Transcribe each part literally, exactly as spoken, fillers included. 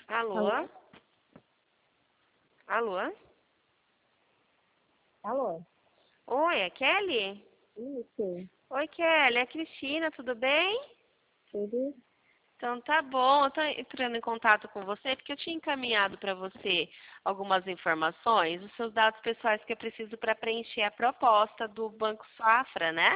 Alô? Alô? Alô? Alô? Oi, é Kelly? Isso. Oi, Kelly, é a Cristina, tudo bem? Tudo? Então tá bom, eu tô entrando em contato com você porque eu tinha encaminhado para você algumas informações, os seus dados pessoais que eu preciso para preencher a proposta do Banco Safra, né?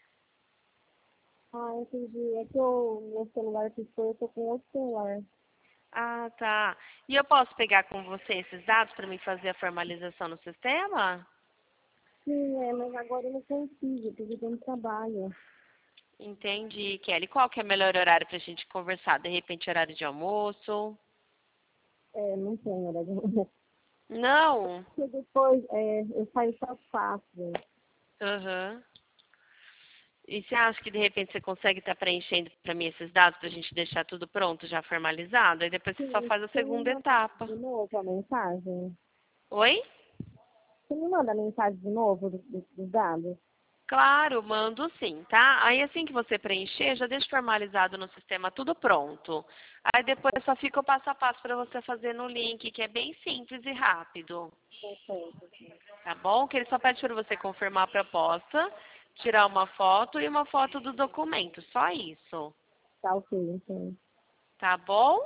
Ah, entendi. É que o meu celular piscou, eu tô com outro celular. Ah, tá. E eu posso pegar com você esses dados para me fazer a formalização no sistema? Sim, é, mas agora eu não consigo, porque eu tenho trabalho. Entendi, Kelly. Qual que é o melhor horário para a gente conversar? De repente, horário de almoço? É, não tenho hora de Não. Porque depois, é, eu saio só fácil. Aham. E você acha que de repente você consegue estar preenchendo para mim esses dados para a gente deixar tudo pronto, já formalizado? Aí depois você só Sim, faz a você me segunda manda etapa. de novo a mensagem? Oi? Você me manda a mensagem de novo dos, dos dos dados? Claro, mando sim, tá? Aí assim que você preencher, já deixa formalizado no sistema tudo pronto. Aí depois só fica o passo a passo para você fazer no link, que é bem simples e rápido. Perfeito. Tá bom? Que ele só pede para você confirmar a proposta, tirar uma foto e uma foto do documento. Só isso. Tá ok, então. Tá bom?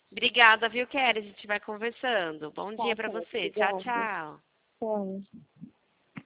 Obrigada, viu, Kelly? A gente vai conversando. Bom dia Tá para certo, você. Tchau, obrigada. tchau. Tchau.